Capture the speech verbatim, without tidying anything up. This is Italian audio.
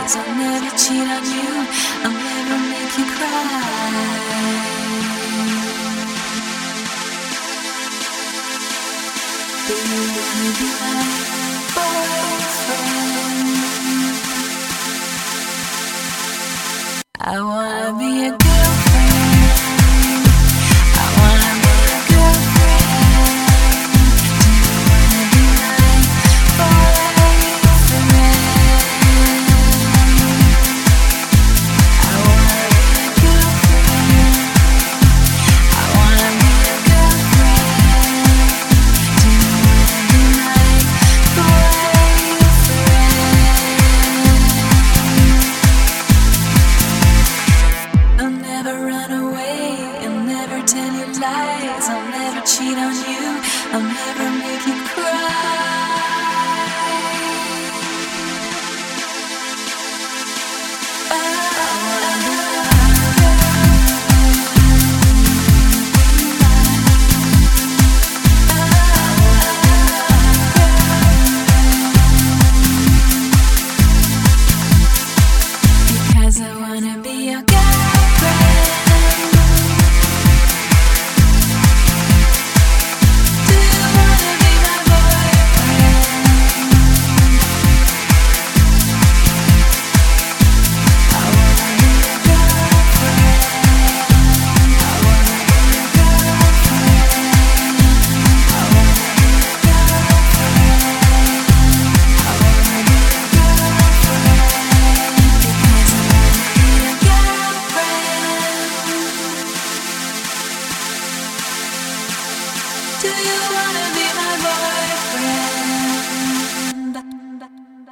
lies. I'll never cheat on you. I'll never make you cry. Do you wanna be my boyfriend? I wanna be a girlfriend. I wanna be a girlfriend. Do you wanna be my boyfriend? I wanna be a girlfriend. I wanna be a girlfriend. Do you wanna be my boyfriend? I'll never run away. I'll never tell you lies. I'll never cheat on you. I'll never make you cry. Because I wanna be your girlfriend. Do you wanna be my boyfriend? I wanna be your girlfriend. I wanna be your girlfriend. I wanna be your girlfriend. I wanna be your girlfriend. Because I wanna be your girlfriend. Do you wanna be my boyfriend?